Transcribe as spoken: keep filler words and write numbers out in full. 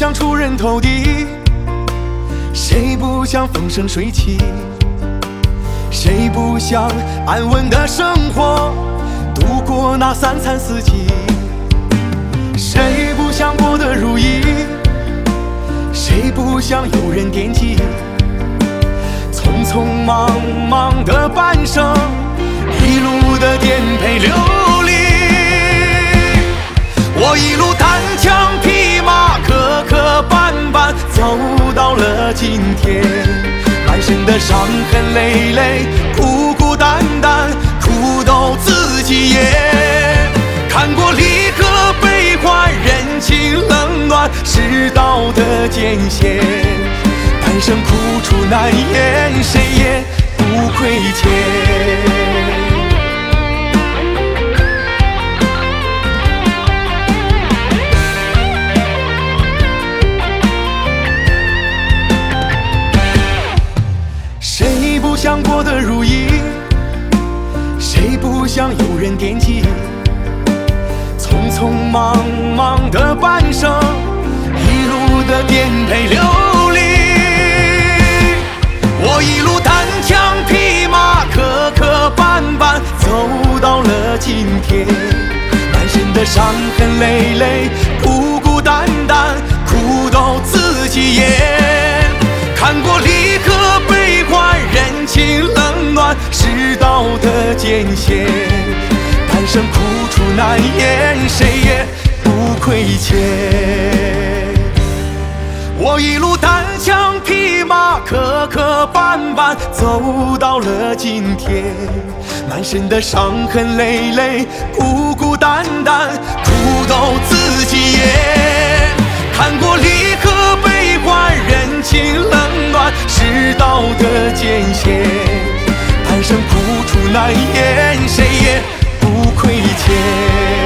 想出人头地，谁不想风生水起？谁不想安稳的生活，度过那三餐四季？谁不想过得如意？谁不想有人惦记？匆匆忙忙的半生，一路的颠沛流离。我一路单枪匹马，磕磕绊绊，走到了今天。满身的伤痕累累，孤孤单单，苦斗自己也。看过离合悲欢，人情冷暖，世道的艰险。半生苦楚难言，谁也不亏欠。谁不想过得如意？谁不想有人惦记？匆匆忙忙的半生，一路的颠沛流离。我一路单枪匹马，磕磕绊绊，走到了今天。满身的伤痕累累，孤孤单单，苦斗自己也。看过离合悲欢，人情冷暖，世道的艰险。半生苦楚难言，谁也不亏欠。我一路单枪匹马，磕磕绊绊，走到了今天。满身的伤痕累累，孤孤单单，苦斗自己也。看过离合悲欢，人情冷暖，世道的艰险。半生苦楚难言，谁也不亏欠。